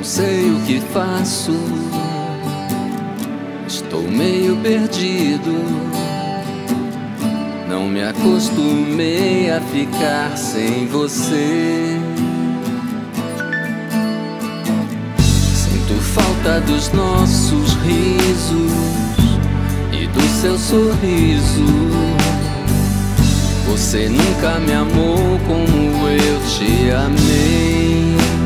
Não sei o que faço, estou meio perdido. Não me acostumei a ficar sem você. Sinto falta dos nossos risos e do seu sorriso. Você nunca me amou como eu te amei.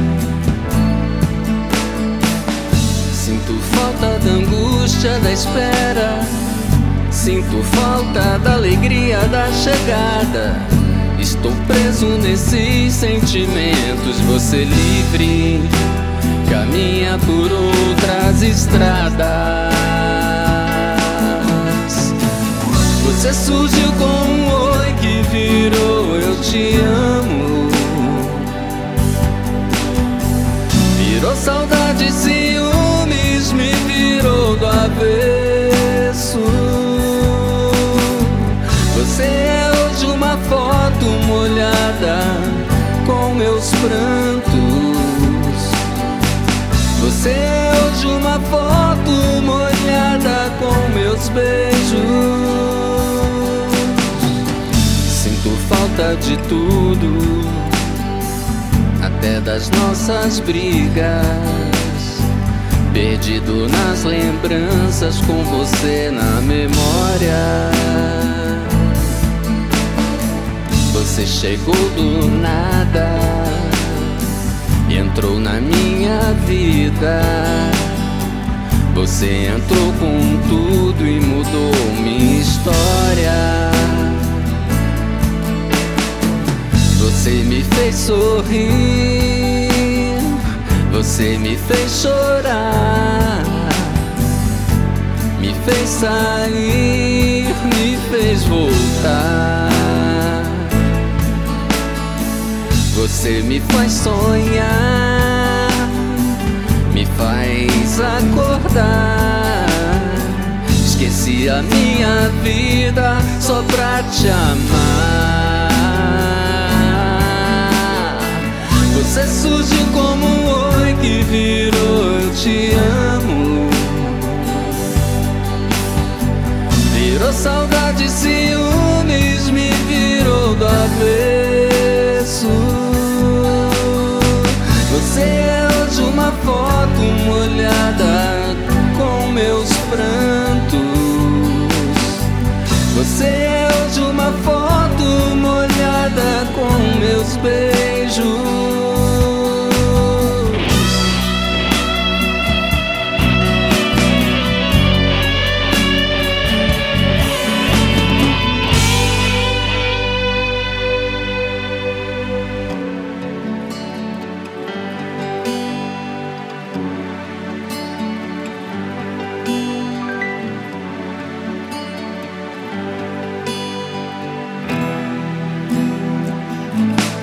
Sinto falta da angústia da espera, sinto falta da alegria da chegada. Estou preso nesses sentimentos. Você livre caminha por outras estradas. Você surgiu com um oi que virou eu te amo. Virou saudade, ciúmes, me virou do avesso. Você é hoje uma foto molhada com meus prantos. Você é hoje uma foto molhada com meus beijos. Sinto falta de tudo, até das nossas brigas. Perdido nas lembranças, com você na memória. Você chegou do nada e entrou na minha vida. Você entrou com tudo e mudou minha história. Você me fez sorrir, você me fez chorar, me fez sair, me fez voltar. Você me faz sonhar, me faz acordar. Esqueci a minha vida só pra te amar. Você surgiu como um oi que virou eu te amo. Virou saudade, ciúmes, me virou do avesso. Você é hoje uma foto molhada com meus prantos. Você é hoje uma foto molhada com meus beijos.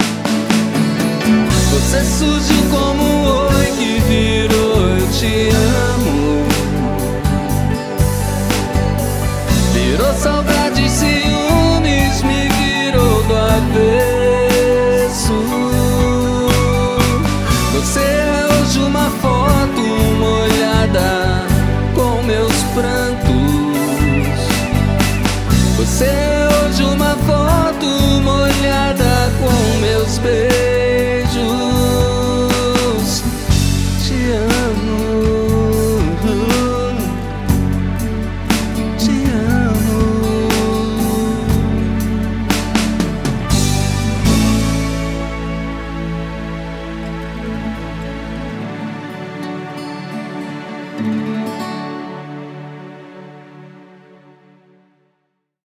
Você surgiu como um oi que virou eu te amo.